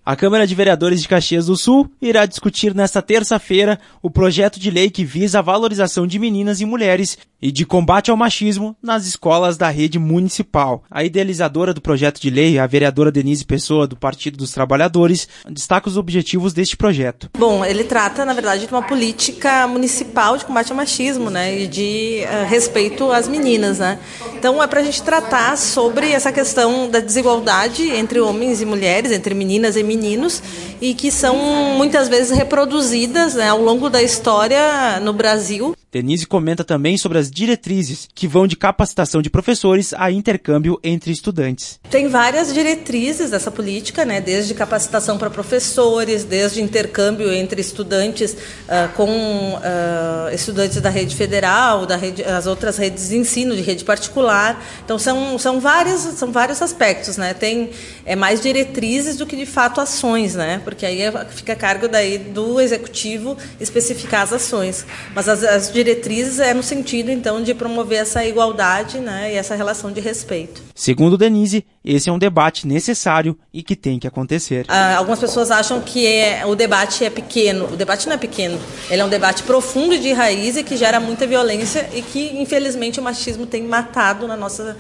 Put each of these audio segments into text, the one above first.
A Câmara de Vereadores de Caxias do Sul irá discutir nesta terça-feira o projeto de lei que visa a valorização de meninas e mulheres e de combate ao machismo nas escolas da rede municipal. A idealizadora do projeto de lei, a vereadora Denise Pessoa, do Partido dos Trabalhadores, destaca os objetivos deste projeto. Bom, ele trata, na verdade, de uma política municipal de combate ao machismo, né, e de respeito às meninas, né. Então, é para a gente tratar sobre essa questão da desigualdade entre homens e mulheres, entre meninas e meninos, e que são muitas vezes reproduzidas, né, ao longo da história no Brasil. Denise comenta também sobre as diretrizes, que vão de capacitação de professores a intercâmbio entre estudantes. Tem várias diretrizes dessa política, né, desde capacitação para professores, desde intercâmbio entre estudantes com estudantes da rede federal, as outras redes de ensino, de rede particular. Então, são vários aspectos, né? Tem mais diretrizes do que, de fato, ações, né? Porque aí fica a cargo daí do executivo especificar as ações. Mas as diretrizes no sentido, então, de promover essa igualdade, né, e essa relação de respeito. Segundo Denise, esse é um debate necessário e que tem que acontecer. Algumas pessoas acham que o debate é pequeno. O debate não é pequeno. Ele é um debate profundo e de raiz e que gera muita violência e que, infelizmente, o machismo tem matado na nossa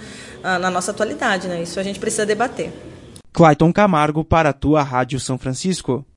atualidade, né? Isso a gente precisa debater. Clayton Camargo para a tua Rádio São Francisco.